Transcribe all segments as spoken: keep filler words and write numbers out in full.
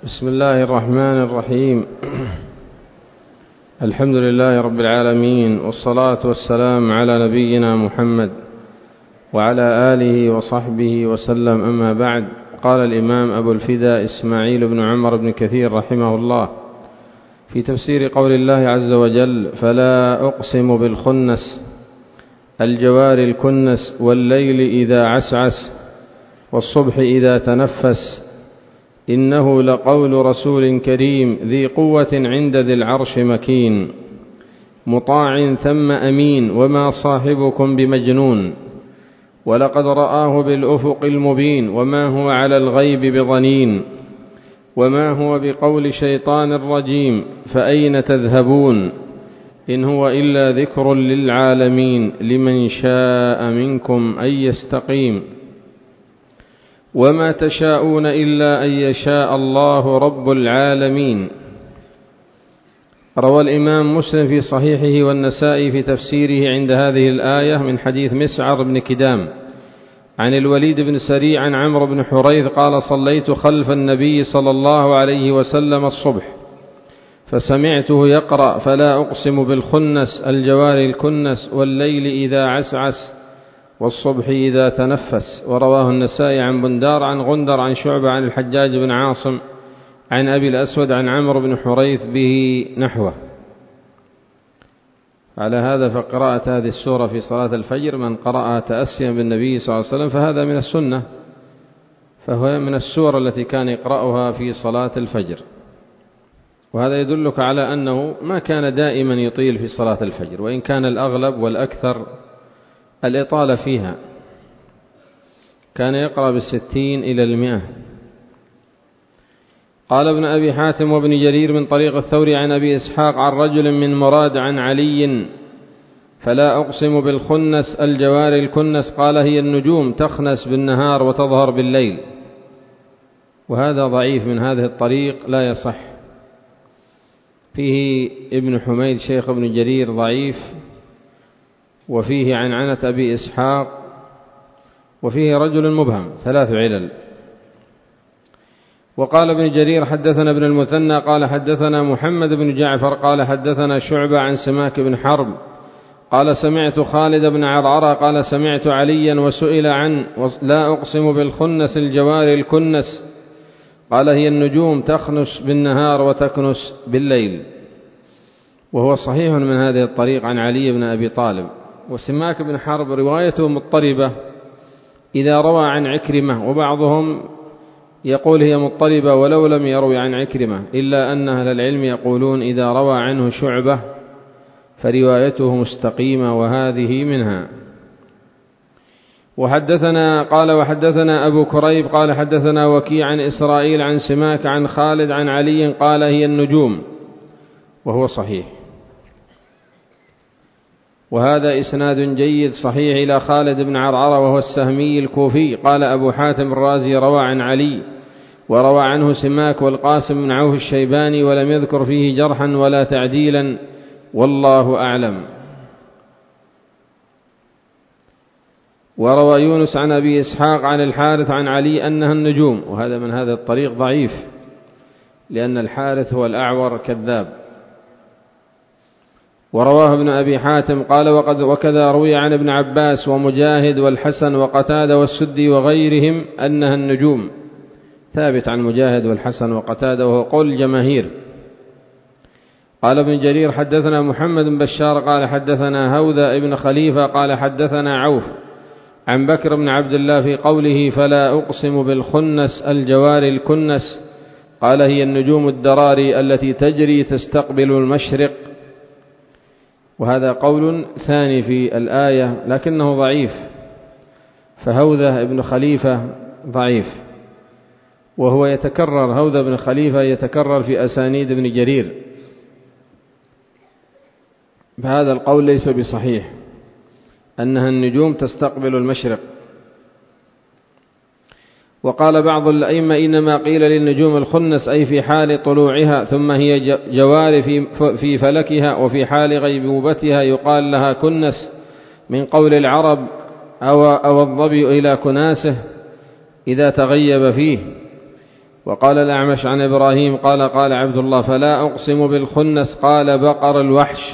بسم الله الرحمن الرحيم. الحمد لله رب العالمين، والصلاة والسلام على نبينا محمد وعلى آله وصحبه وسلم، أما بعد. قال الإمام أبو الفداء إسماعيل بن عمر بن كثير رحمه الله في تفسير قول الله عز وجل: فلا أقسم بالخنس الجوار الكنس والليل إذا عسعس والصبح إذا تنفس إنه لقول رسول كريم ذي قوة عند ذي العرش مكين مطاع ثم أمين وما صاحبكم بمجنون ولقد رآه بالأفق المبين وما هو على الغيب بضنين وما هو بقول شيطان رجيم فأين تذهبون إن هو إلا ذكر للعالمين لمن شاء منكم أن يستقيم وما تشاءون إلا أن يشاء الله رب العالمين. روى الإمام مسلم في صحيحه والنسائي في تفسيره عند هذه الآية من حديث مسعر بن كدام عن الوليد بن سريع عن عمرو بن حريث قال: صليت خلف النبي صلى الله عليه وسلم الصبح فسمعته يقرأ: فلا أقسم بالخنس الجوار الكنس والليل إذا عسعس والصبح إذا تنفس. ورواه النسائي عن بندار عن غندر عن شعبة عن الحجاج بن عاصم عن أبي الأسود عن عمرو بن حريث به نحوه. على هذا فقراءة هذه السورة في صلاة الفجر من قرأ تأسيا بالنبي صلى الله عليه وسلم فهذا من السنة، فهو من السور التي كان يقرأها في صلاة الفجر. وهذا يدلك على أنه ما كان دائما يطيل في صلاة الفجر، وإن كان الأغلب والأكثر الإطالة فيها، كان يقرأ بالستين إلى المئة. قال ابن أبي حاتم وابن جرير من طريق الثوري عن أبي إسحاق عن رجل من مراد عن علي: فلا أقسم بالخنس الجوار الكنس قال: هي النجوم تخنس بالنهار وتظهر بالليل. وهذا ضعيف من هذه الطريق لا يصح، فيه ابن حميد شيخ ابن جرير ضعيف، وفيه عنعنة أبي إسحاق، وفيه رجل مبهم، ثلاث علل. وقال ابن جرير: حدثنا ابن المثنى قال حدثنا محمد بن جعفر قال حدثنا شعبة عن سماك بن حرب قال: سمعت خالد بن عرعرة قال: سمعت عليا وسئل عن لا أقسم بالخنس الجوار الكنس قال: هي النجوم تخنس بالنهار وتكنس بالليل. وهو صحيح من هذه الطريق عن علي بن أبي طالب. وسماك بن حرب روايته مضطربة إذا روى عن عكرمة، وبعضهم يقول هي مضطربة ولو لم يروي عن عكرمة، إلا أن أهل العلم يقولون إذا روى عنه شعبة فروايته مستقيمة، وهذه منها. وحدثنا قال وحدثنا أبو كريب قال حدثنا وكيع عن إسرائيل عن سماك عن خالد عن علي قال: هي النجوم، وهو صحيح. وهذا إسناد جيد صحيح إلى خالد بن عرعرة وهو السهمي الكوفي. قال أبو حاتم الرازي: روى عن علي وروى عنه سماك والقاسم بن عوف الشيباني ولم يذكر فيه جرحا ولا تعديلا، والله أعلم. وروى يونس عن أبي إسحاق عن الحارث عن علي أنها النجوم، وهذا من هذا الطريق ضعيف، لأن الحارث هو الأعور كذاب. ورواه ابن أبي حاتم قال: وقد وكذا روي عن ابن عباس ومجاهد والحسن وقتادة والسدي وغيرهم أنها النجوم، ثابت عن مجاهد والحسن وقتادة، وهو قول الجماهير. قال ابن جرير: حدثنا محمد بن بشار قال حدثنا هوذا ابن خليفة قال حدثنا عوف عن بكر بن عبد الله في قوله: فلا أقسم بالخنس الجوار الكنس قال: هي النجوم الدراري التي تجري تستقبل المشرق. وهذا قول ثاني في الآية لكنه ضعيف، فهوذا ابن خليفة ضعيف، وهو يتكرر، هوذا ابن خليفة يتكرر في أسانيد ابن جرير، فهذا القول ليس بصحيح أنها النجوم تستقبل المشرق. وقال بعض الأئمة: إنما قيل للنجوم الخنس أي في حال طلوعها، ثم هي جوار في فلكها، وفي حال غيبوبتها يقال لها كنس من قول العرب أو, أو الظبي إلى كناسه إذا تغيب فيه. وقال الأعمش عن إبراهيم قال قال عبد الله فلا أقسم بالخنس قال بقر الوحش،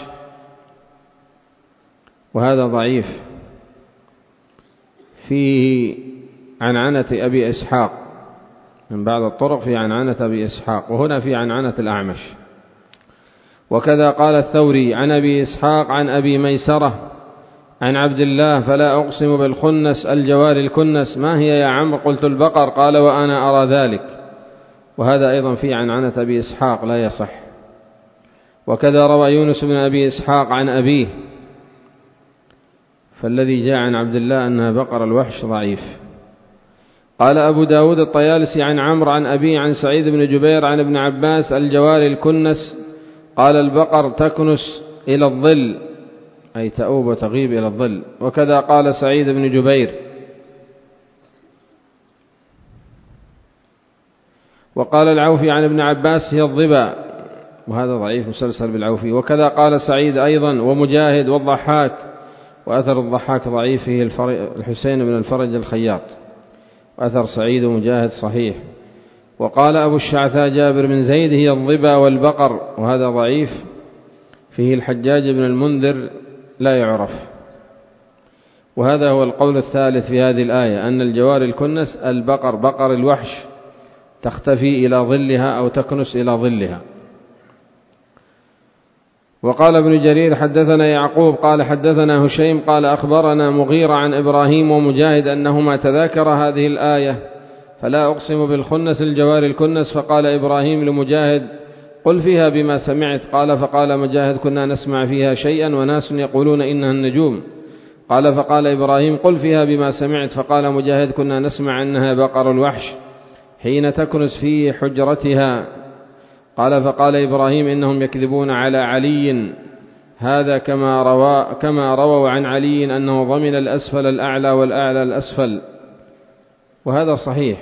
وهذا ضعيف فيه عنعنة أبي إسحاق، من بعض الطرق في عنعنة أبي إسحاق، وهنا في عنعنة الأعمش. وكذا قال الثوري عن أبي إسحاق عن أبي ميسرة عن عبد الله فلا أقسم بالخنس الجوار الكنس ما هي يا عمرو؟ قلت البقر، قال وأنا أرى ذلك، وهذا أيضا في عنعنة أبي إسحاق لا يصح. وكذا روى يونس بن أبي إسحاق عن أبيه، فالذي جاء عن عبد الله أنها بقر الوحش ضعيف. قال أبو داود الطيالسي عن عمرو عن أبيه عن سعيد بن جبير عن ابن عباس الجوار الكنس، قال البقر تكنس إلى الظل، أي تؤوب وتغيب إلى الظل. وكذا قال سعيد بن جبير. وقال العوفي عن ابن عباس هي الظبا، وهذا ضعيف مسلسل بالعوفي. وكذا قال سعيد أيضا ومجاهد والضحاك، وأثر الضحاك ضعيف فيه الحسين بن الفرج الخياط، وأثر سعيد ومجاهد صحيح. وقال أبو الشعثاء جابر بن زيد هي الظبا والبقر، وهذا ضعيف فيه الحجاج بن المنذر لا يعرف. وهذا هو القول الثالث في هذه الآية، أن الجوار الكنس البقر بقر الوحش تختفي إلى ظلها أو تكنس إلى ظلها. وقال ابن جرير حدثنا يعقوب قال حدثنا هشيم قال أخبرنا مغيرة عن إبراهيم ومجاهد أنهما تذاكر هذه الآية فلا أقسم بالخنس الجوار الكنس، فقال إبراهيم لمجاهد قل فيها بما سمعت، قال فقال مجاهد كنا نسمع فيها شيئا وناس يقولون إنها النجوم، قال فقال إبراهيم قل فيها بما سمعت، فقال مجاهد كنا نسمع أنها بقر الوحش حين تكنس في حجرتها، قال فقال إبراهيم إنهم يكذبون على علي، هذا كما روى كما رووا عن علي أنه ضمن الأسفل الأعلى والأعلى الأسفل، وهذا صحيح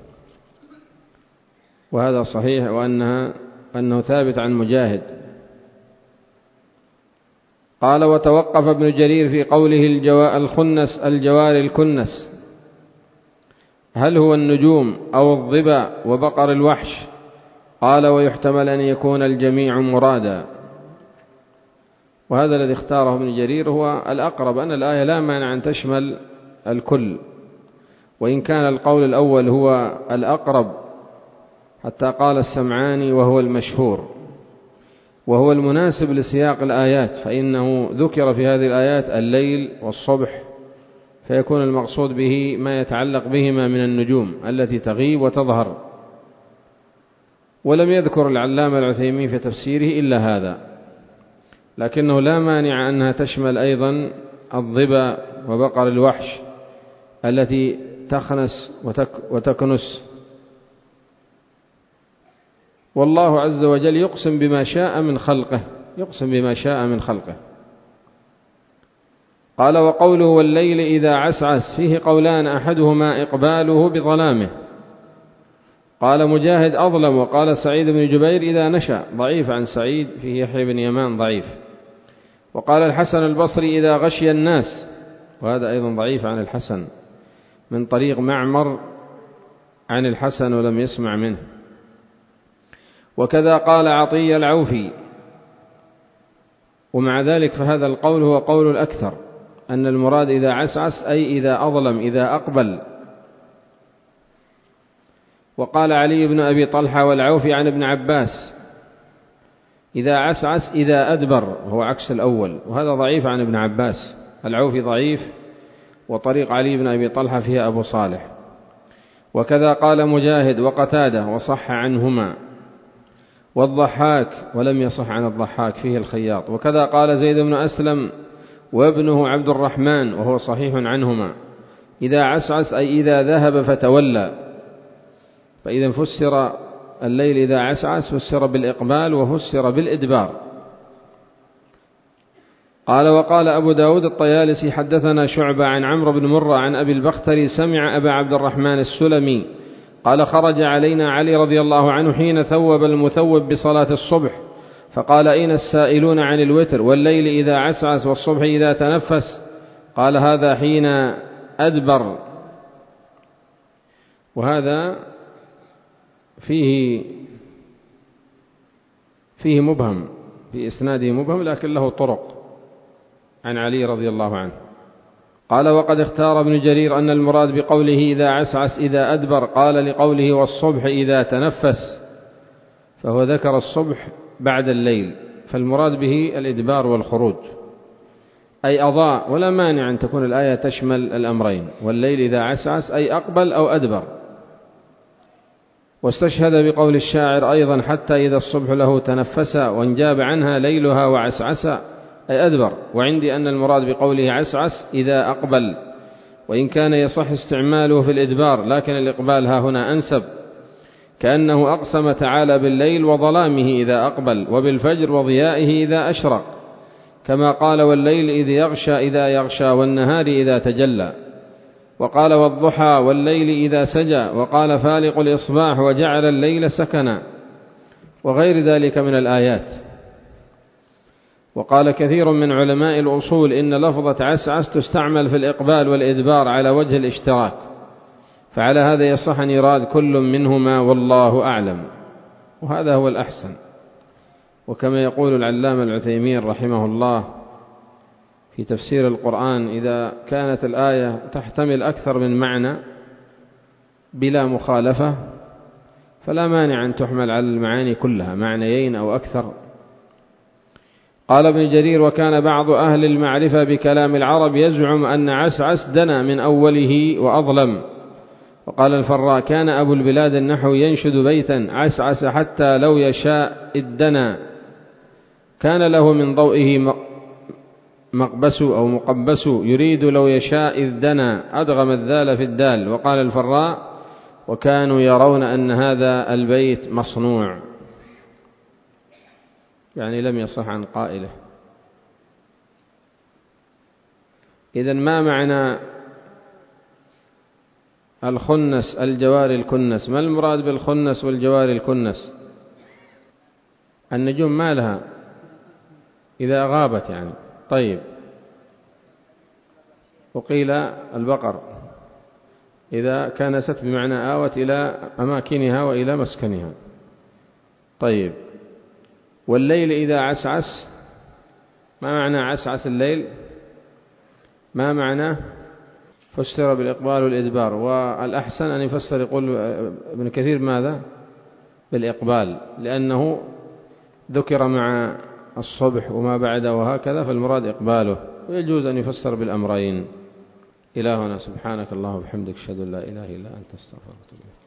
وهذا صحيح وأنها أنه ثابت عن مجاهد. قال وتوقف ابن جرير في قوله الجوا الخنس الجوار الكنس، هل هو النجوم أو الظبا وبقر الوحش؟ قال ويحتمل أن يكون الجميع مرادا، وهذا الذي اختاره ابن جرير هو الأقرب، أن الآية لا مانع أن تشمل الكل، وإن كان القول الأول هو الأقرب حتى قال السمعاني وهو المشهور وهو المناسب لسياق الآيات، فإنه ذكر في هذه الآيات الليل والصبح، فيكون المقصود به ما يتعلق بهما من النجوم التي تغيب وتظهر. ولم يذكر العلامة العثيمين في تفسيره إلا هذا، لكنه لا مانع أنها تشمل أيضا الظبا وبقر الوحش التي تخنس وتك وتكنس. والله عز وجل يقسم بما شاء من خلقه يقسم بما شاء من خلقه. قال وقوله والليل إذا عسعس فيه قولان، أحدهما إقباله بظلامه، قال مجاهد أظلم، وقال سعيد بن جبير إذا نشأ، ضعيف عن سعيد فيه يحيى بن يمان ضعيف. وقال الحسن البصري إذا غشي الناس، وهذا أيضا ضعيف عن الحسن من طريق معمر عن الحسن ولم يسمع منه. وكذا قال عطية العوفي، ومع ذلك فهذا القول هو قول الأكثر، أن المراد إذا عسعس أي إذا أظلم إذا أقبل. وقال علي بن أبي طلحة والعوفي عن ابن عباس إذا عسعس إذا أدبر، هو عكس الأول، وهذا ضعيف عن ابن عباس. العوفي ضعيف، وطريق علي بن أبي طلحة فيها أبو صالح. وكذا قال مجاهد وقتادة وصح عنهما، والضحاك ولم يصح عن الضحاك فيه الخياط. وكذا قال زيد بن أسلم وابنه عبد الرحمن وهو صحيح عنهما، إذا عسعس أي إذا ذهب فتولى، فإذا فسر الليل إذا عسعس فسر بالإقبال وفسر بالإدبار. قال وقال أبو داود الطيالسي حدثنا شعبة عن عمرو بن مرة عن أبي البختري سمع أبا عبد الرحمن السلمي قال خرج علينا علي رضي الله عنه حين ثوب المثوب بصلاة الصبح، فقال أين السائلون عن الوتر والليل إذا عسعس والصبح إذا تنفس؟ قال هذا حين أدبر. وهذا فيه فيه مبهم، في إسناده مبهم، لكن له طرق عن علي رضي الله عنه. قال: وقد اختار ابن جرير أن المراد بقوله إذا عسعس إذا أدبر قال لقوله والصبح إذا تنفس، فهو ذكر الصبح بعد الليل، فالمراد به الإدبار والخروج، أي أضاء، ولا مانع أن تكون الآية تشمل الأمرين، والليل إذا عسعس أي أقبل أو أدبر. واستشهد بقول الشاعر أيضا: حتى إذا الصبح له تنفس وانجاب عنها ليلها وعسعس، أي أدبر. وعندي أن المراد بقوله عسعس إذا أقبل، وإن كان يصح استعماله في الإدبار، لكن الإقبال ها هنا أنسب، كأنه أقسم تعالى بالليل وظلامه إذا أقبل، وبالفجر وضيائه إذا أشرق، كما قال: والليل إذ يغشى إذا يغشى، والنهار إذا تجلى، وقال: والضحى والليل إذا سجى، وقال: فالق الإصباح وجعل الليل سكنا، وغير ذلك من الآيات. وقال كثير من علماء الأصول إن لفظة عسعس تستعمل في الإقبال والإدبار على وجه الاشتراك، فعلى هذا يصح أن يراد كل منهما، والله أعلم، وهذا هو الأحسن. وكما يقول العلامة العثيمين رحمه الله في تفسير القرآن: إذا كانت الآية تحتمل أكثر من معنى بلا مخالفة فلا مانع أن تحمل على المعاني كلها، معنيين أو أكثر. قال ابن جرير: وكان بعض أهل المعرفة بكلام العرب يزعم أن عسعس دنا من أوله وأظلم. وقال الفراء: كان أبو البلاد النحو ينشد بيتا: عسعس حتى لو يشاء الدنا، كان له من ضوئه مقبس أو مقبس، يريد لو يشاء إذ دنا، أدغم الذال في الدال. وقال الفراء: وكانوا يرون أن هذا البيت مصنوع، يعني لم يصح عن قائله. إذن ما معنى الخنس الجوار الكنس؟ ما المراد بالخنس والجوار الكنس؟ النجوم ما لها إذا غابت يعني. طيب، وقيل البقر إذا كنست بمعنى آوت إلى أماكنها وإلى مسكنها. طيب، والليل إذا عسعس، ما معنى عسعس الليل؟ ما معنى؟ فسر بالإقبال والإدبار، والأحسن أن يفسر، يقول ابن كثير ماذا؟ بالإقبال، لأنه ذكر مع الصبح وما بعده وهكذا، فالمراد إقباله، ويجوز أن يفسر بالأمرين. إلهنا سبحانك اللهم وبحمدك، أشهد أن لا إله إلا أنت، أستغفرك وأتوب إليك.